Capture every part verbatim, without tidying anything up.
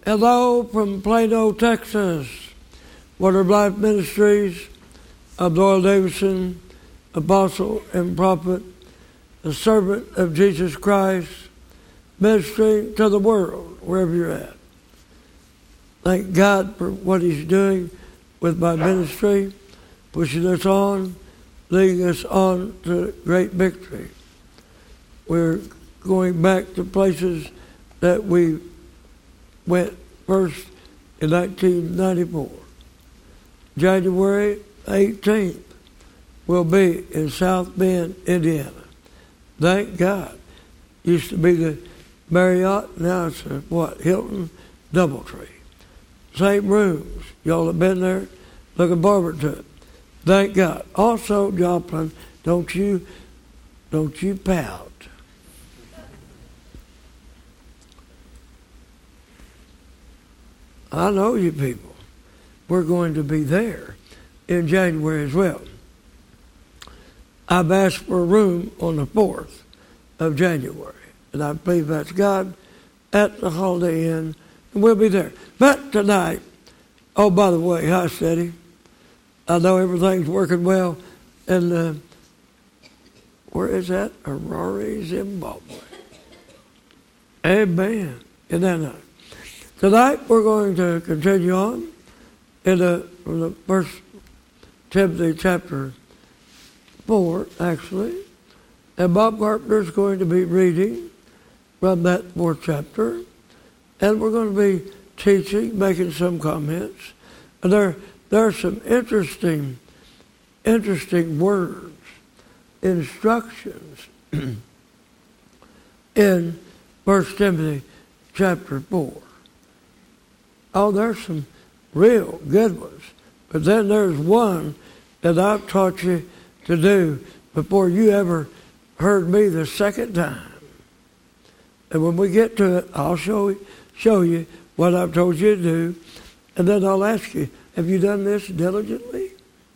Hello from Plano, Texas. Water of Life Ministries of Doyle Davidson, apostle and prophet, a servant of Jesus Christ, ministering to the world, wherever you're at. Thank God for what he's doing with my ministry, pushing us on, leading us on to great victory. We're going back to places that we went first in nineteen ninety-four. January eighteenth will be in South Bend, Indiana. Thank God. Used to be the Marriott, now it's a, what, Hilton Doubletree. Same rooms. Y'all have been there, looking forward to it. Thank God. Also, Joplin, don't you, don't you pout. I know you people. We're going to be there in January as well. I've asked for a room on the fourth of January, and I believe that's God at the Holiday Inn, and we'll be there. But tonight, oh, by the way, hi, Steady. I know everything's working well, and uh, where is that? Harare, Zimbabwe. Amen. Isn't that nice? Tonight, we're going to continue on in the, from the First Timothy chapter four, actually. And Bob Carpenter is going to be reading from that fourth chapter. And we're going to be teaching, making some comments. And there, there are some interesting, interesting words, instructions in First Timothy chapter four. Oh, there's some real good ones. But then there's one that I've taught you to do before you ever heard me the second time. And when we get to it, I'll show, show you what I've told you to do. And then I'll ask you, have you done this diligently?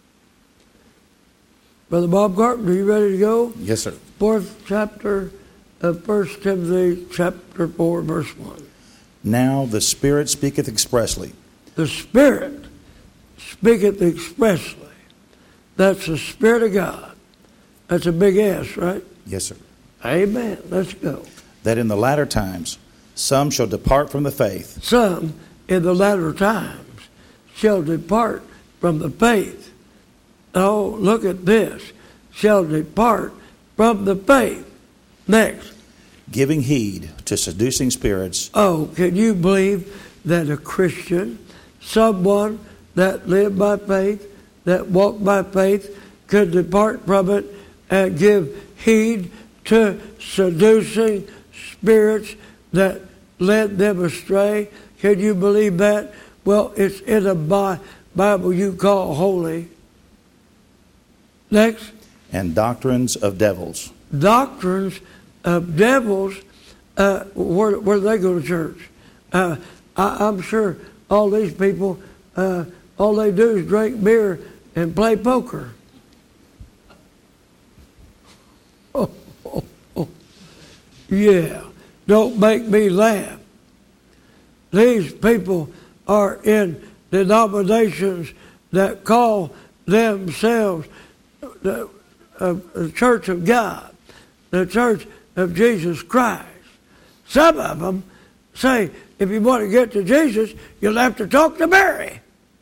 Brother Bob Carpenter, you ready to go? Yes, sir. Fourth chapter of First Timothy chapter four, verse one. Now the Spirit speaketh expressly. The Spirit speaketh expressly. That's the Spirit of God. That's a big S, right? Yes, sir. Amen. Let's go. That in the latter times some shall depart from the faith. Some in the latter times shall depart from the faith. Oh, look at this. Shall depart from the faith. Next. Giving heed to seducing spirits. Oh, can you believe that a Christian, someone that lived by faith, that walked by faith, could depart from it and give heed to seducing spirits that led them astray? Can you believe that? Well, it's in a Bible you call holy. Next. And doctrines of devils. Doctrines of devils. Uh, where, where do they go to church? Uh, I, I'm sure all these people, uh, all they do is drink beer and play poker. Oh, oh, oh. Yeah, don't make me laugh. These people are in denominations that call themselves the, uh, the Church of God, the Church of Jesus Christ. Some of them say, if you want to get to Jesus, you'll have to talk to Mary.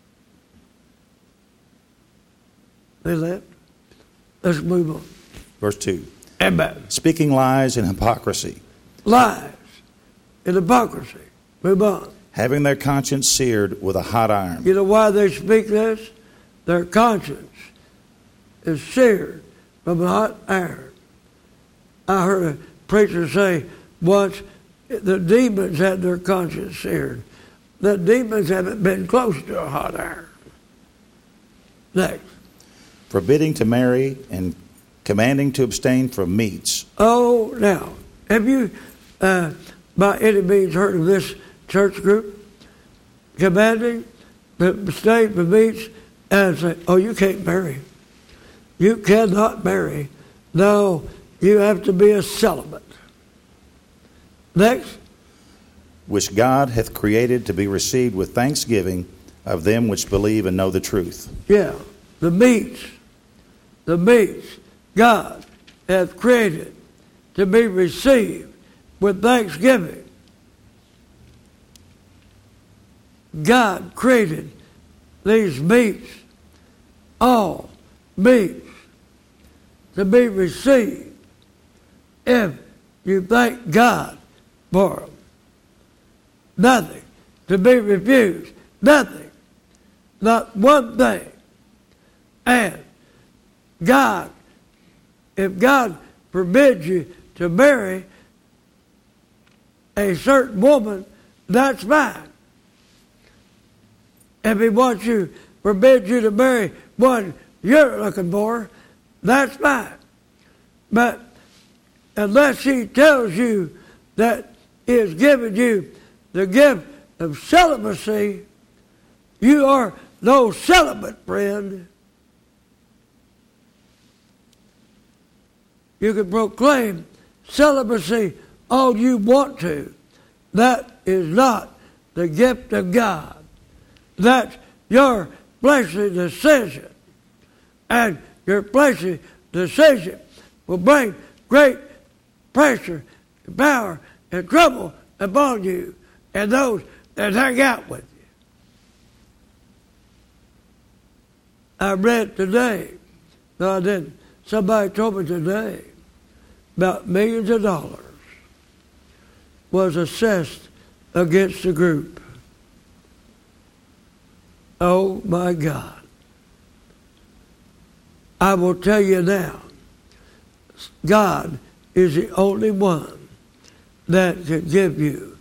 They left. Let's move on. Verse two. Amen. Speaking lies and hypocrisy. Lies and hypocrisy. Move on. Having their conscience seared with a hot iron. You know why they speak this? Their conscience is seared from a hot iron. I heard a preacher say once, the demons had their conscience seared. The demons haven't been close to a hot iron. Next. Forbidding to marry and commanding to abstain from meats. Oh, now, have you uh, by any means heard of this church group? Commanding to abstain from meats and say, oh, you can't marry. You cannot marry. No, you have to be a celibate. Next. which God hath created to be received with thanksgiving of them which believe and know the truth. Yeah, the meats, the meats God hath created to be received with thanksgiving. God created these meats, all meats, to be received if you thank God for them. Nothing to be refused. Nothing. Not one thing. And God, if God forbids you to marry a certain woman, that's fine. If He wants you, forbids you to marry one you're looking for, that's fine. But unless He tells you that He has given you the gift of celibacy, you are no celibate, friend. You can proclaim celibacy all you want to. That is not the gift of God. That's your fleshly decision. And your fleshly decision will bring great pressure, and power, and trouble upon you and those that hang out with you. I read today, no I didn't, somebody told me today, about millions of dollars was assessed against the group. Oh my God. I will tell you now, God is the only one that can give you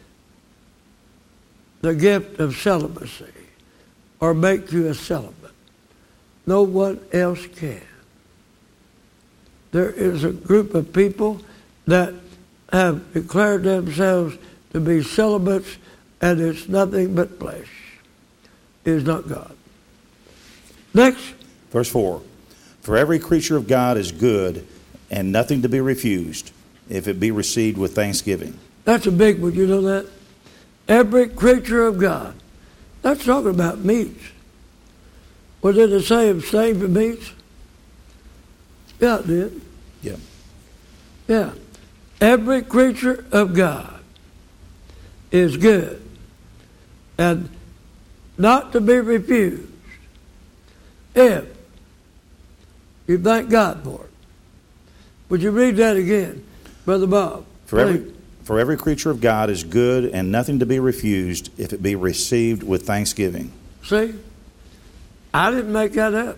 the gift of celibacy or make you a celibate. No one else can. There is a group of people that have declared themselves to be celibates, and it's nothing but flesh. It is not God. Next. Verse four. For every creature of God is good, and nothing to be refused, if it be received with thanksgiving. That's a big one, you know that? Every creature of God. That's talking about meats. Was it the same abstain from meats? Yeah, it did. Yeah. Yeah. Every creature of God is good and not to be refused if you thank God for it. Would you read that again, Brother Bob? For every, for every creature of God is good and nothing to be refused if it be received with thanksgiving. See? I didn't make that up.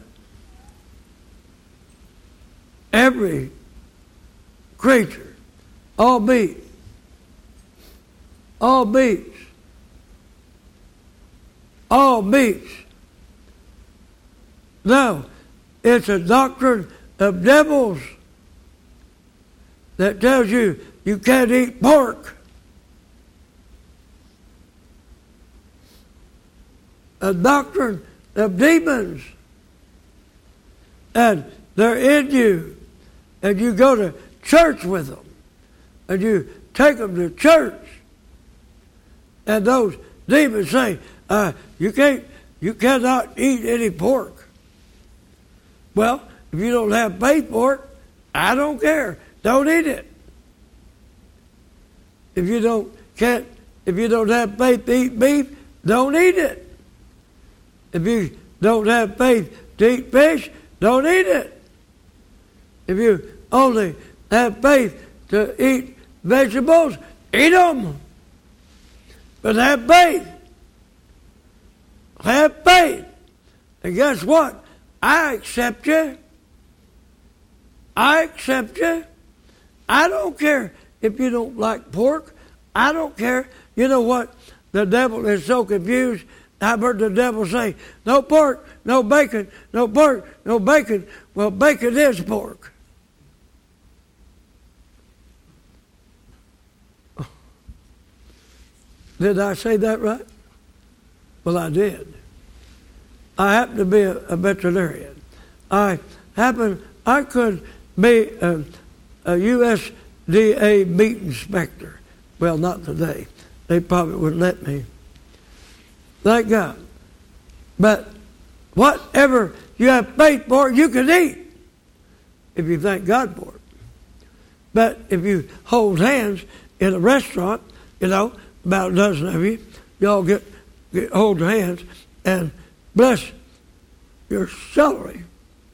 Every creature, all beings, all beings, all beings. No, it's a doctrine of devils that tells you you can't eat pork. A doctrine of demons. And they're in you. And you go to church with them. And you take them to church. And those demons say, uh, you can't, you cannot eat any pork. Well, if you don't have faith for it, I don't care. Don't eat it. If you don't can't, if you don't have faith to eat beef, don't eat it. If you don't have faith to eat fish, don't eat it. If you only have faith to eat vegetables, eat them. But have faith. Have faith. And guess what? I accept you. I accept you. I don't care if you don't like pork. I don't care. You know what? The devil is so confused. I've heard the devil say, no pork, no bacon, no pork, no bacon. Well, bacon is pork. Did I say that right? Well, I did. I happen to be a, a veterinarian. I happen, I could be a, a U S D A meat inspector. Well, not today. they probably wouldn't let me. Thank God. But whatever you have faith for, you can eat if you thank God for it. But if you hold hands in a restaurant, you know, about a dozen of you, y'all get, get hold your hands and bless your celery.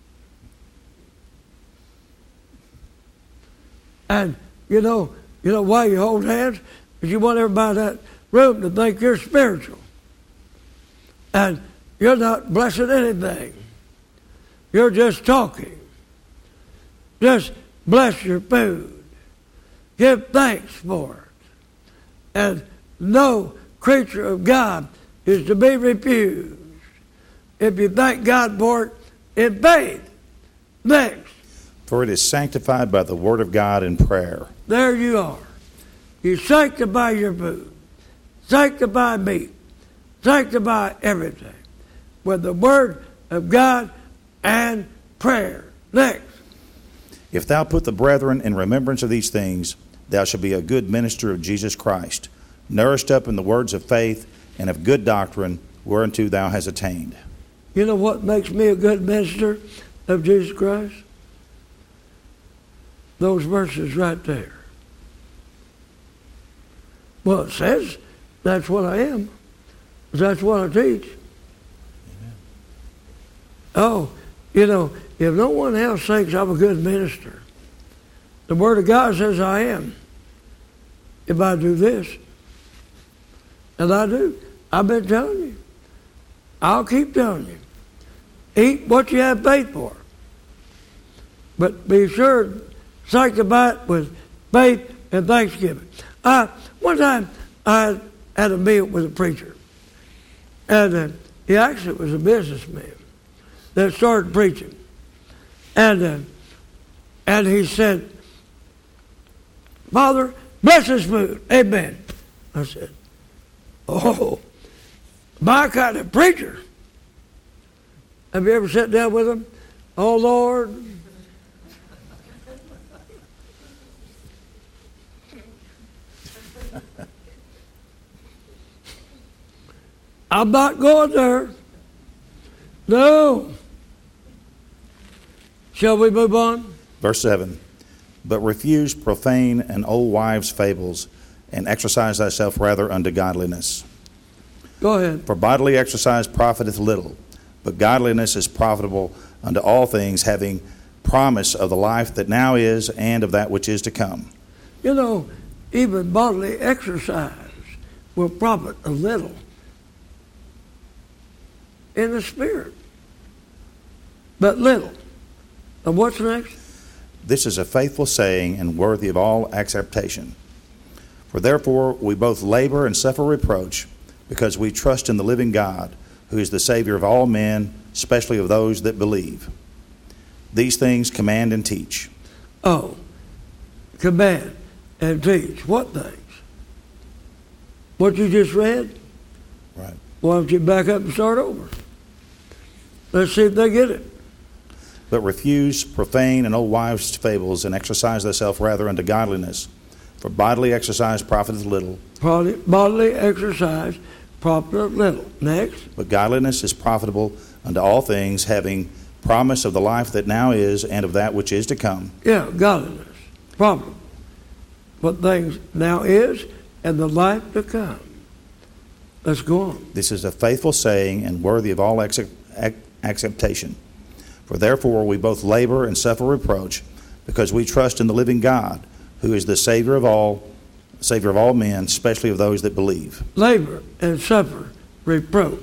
And you know, you know why you hold hands? Because you want everybody in that room to think you're spiritual. And you're not blessing anything. You're just talking. Just bless your food. Give thanks for it. And no creature of God is to be refused. If you thank God for it in faith. Next. For it is sanctified by the word of God in prayer. There you are. You sanctify your food. Sanctify meat. Sanctify everything with the word of God and prayer. Next. If thou put the brethren in remembrance of these things, thou shalt be a good minister of Jesus Christ, nourished up in the words of faith and of good doctrine, whereunto thou hast attained. You know what makes me a good minister of Jesus Christ? Those verses right there. Well, it says that's what I am. That's what I teach. Amen. Oh, you know, if no one else thinks I'm a good minister, the Word of God says I am. If I do this, and I do, I've been telling you. I'll keep telling you. Eat what you have faith for. But be sure, sanctify it with faith and thanksgiving. Uh, one time, I had a meal with a preacher. And uh, he actually was a businessman that started preaching. And uh, and he said, Father, bless this food. Amen. I said, oh, my kind of preacher. Have you ever sat down with him? Oh, Lord. I'm not going there. No. Shall we move on? Verse seven. But refuse profane and old wives' fables, and exercise thyself rather unto godliness. Go ahead. For bodily exercise profiteth little, but godliness is profitable unto all things, having promise of the life that now is and of that which is to come. You know, even bodily exercise will profit a little in the spirit, but little. And what's next? This is a faithful saying and worthy of all acceptation. For therefore we both labor and suffer reproach, because we trust in the living God, who is the Savior of all men, especially of those that believe. These things command and teach. Oh, command and teach. What things? What you just read? Right. Why don't you back up and start over? Let's see if they get it. But refuse profane and old wives' fables, and exercise thyself rather unto godliness. For bodily exercise profiteth little. Bodily, bodily exercise profiteth little. Next. But godliness is profitable unto all things, having promise of the life that now is and of that which is to come. Yeah, godliness. Profitable. What things now is and the life to come. Let's go on. This is a faithful saying and worthy of all accept, acceptation. For therefore we both labor and suffer reproach, because we trust in the living God, who is the Savior of all, Savior of all men, especially of those that believe. Labor and suffer reproach.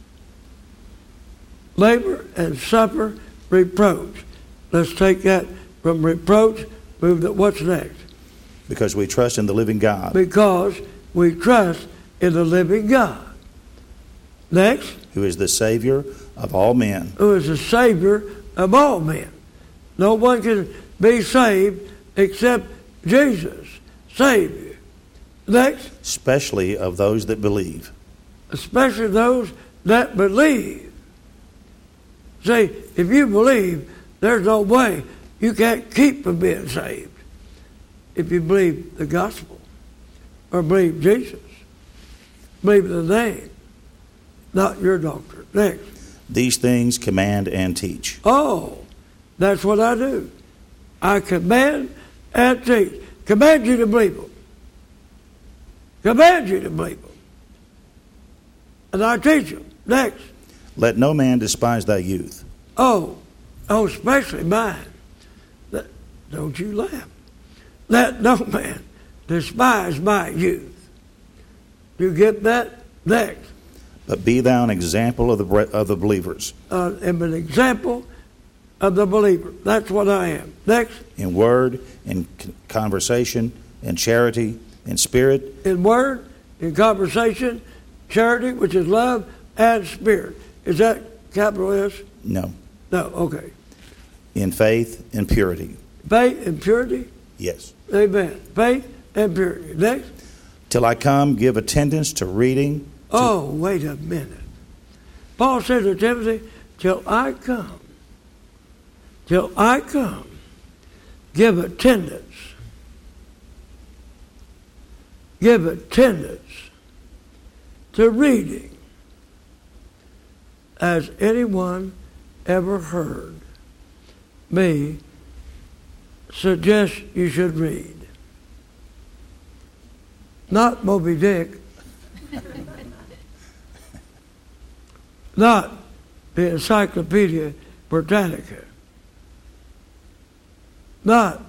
Labor and suffer reproach. Let's take that from reproach, move to what's next? Because we trust in the living God. Because we trust in the living God. Next. Who is the Savior of all men. Who is the Savior of all men. No one can be saved except Jesus. Savior. Next. Especially of those that believe. Especially those that believe. See, if you believe, there's no way you can't keep from being saved. If you believe the gospel or believe Jesus. Believe in the name, not your doctrine. Next. These things command and teach. Oh, that's what I do. I command and teach. Command you to believe them. Command you to believe them. And I teach them. Next. Let no man despise thy youth. Oh, oh, especially mine. Don't you laugh. Let no man despise my youth. You get that? Next. But be thou an example of the of the believers. Uh, am an example of the believer. That's what I am. Next. In word, in conversation, in charity, in spirit. In word, in conversation, charity, which is love, and spirit. Is that capital S? No. No, okay. In faith and purity. Faith and purity? Yes. Amen. Faith and purity. Next. Till I come, give attendance to reading. To oh, wait a minute. Paul said to Timothy, till I come, till I come, give attendance. Give attendance to reading, as anyone ever heard me suggest you should read. Not Moby Dick. Not the Encyclopedia Britannica. Not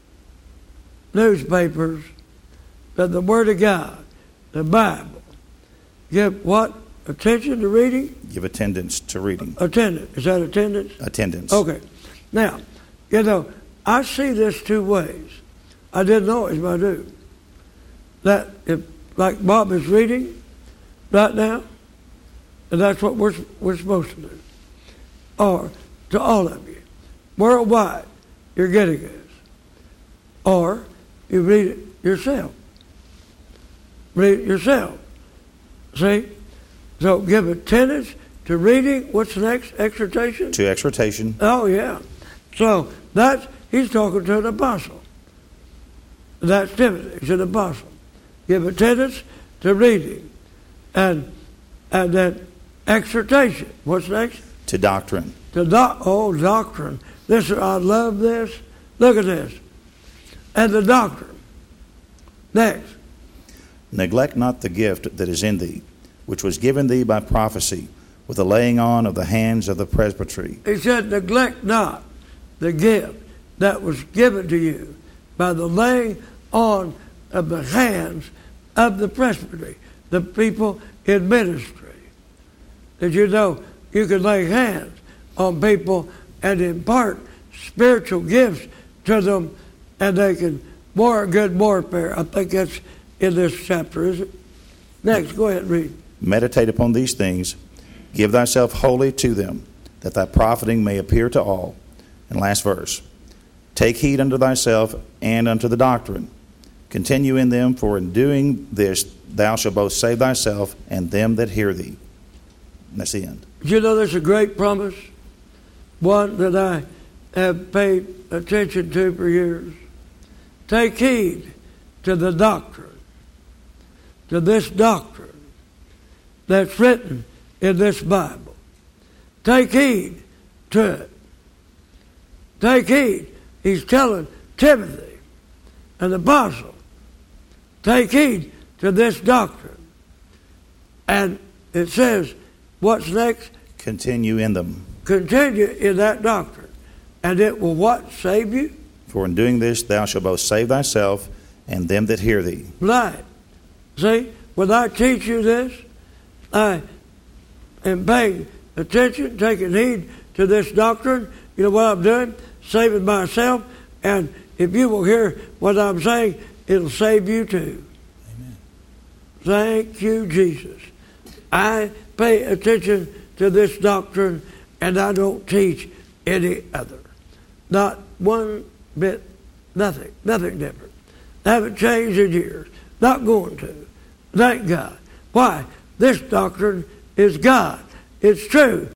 newspapers, but the Word of God, the Bible. Give what? Attention to reading? Give attendance to reading. Attendance. Is that attendance? Attendance. Okay. Now, you know, I see this two ways. I didn't always, but I do. That if, like Bob is reading right now, and that's what we're, we're supposed to do. Or to all of you, worldwide, you're getting this. Or you read it yourself. Read it yourself. See? So give attendance to reading. What's the next? Exhortation? To exhortation. Oh, yeah. So that's, he's talking to an apostle. That's Timothy. He's an apostle. Give attendance to reading. And and then exhortation. What's next? To doctrine. To doc- oh, doctrine. Listen, I love this. Look at this. And the doctrine. Next. Neglect not the gift that is in thee, which was given thee by prophecy, with the laying on of the hands of the presbytery. He said, neglect not the gift that was given to you by the laying on of the hands of the presbytery, the people in ministry. Did you know you can lay hands on people and impart spiritual gifts to them, and they can war good warfare? I think that's in this chapter, is it? Next, go ahead and read. Meditate upon these things, give thyself wholly to them, that thy profiting may appear to all. And last verse. Take heed unto thyself and unto the doctrine. Continue in them, for in doing this thou shalt both save thyself and them that hear thee. And that's the end. You know, there's a great promise, one that I have paid attention to for years. Take heed to the doctrine, to this doctrine that's written in this Bible. Take heed to it. Take heed. He's telling Timothy, an apostle, take heed to this doctrine. And it says, what's next? Continue in them. Continue in that doctrine. And it will what? Save you? For in doing this thou shalt both save thyself and them that hear thee. Right. See, when I teach you this, I am paying attention, taking heed to this doctrine. You know what I'm doing? Saving myself. And if you will hear what I'm saying, it'll save you too. Amen. Thank you, Jesus. I pay attention to this doctrine, and I don't teach any other. Not one bit, nothing, nothing different. I haven't changed in years. Not going to. Thank God. Why? This doctrine is God. It's true.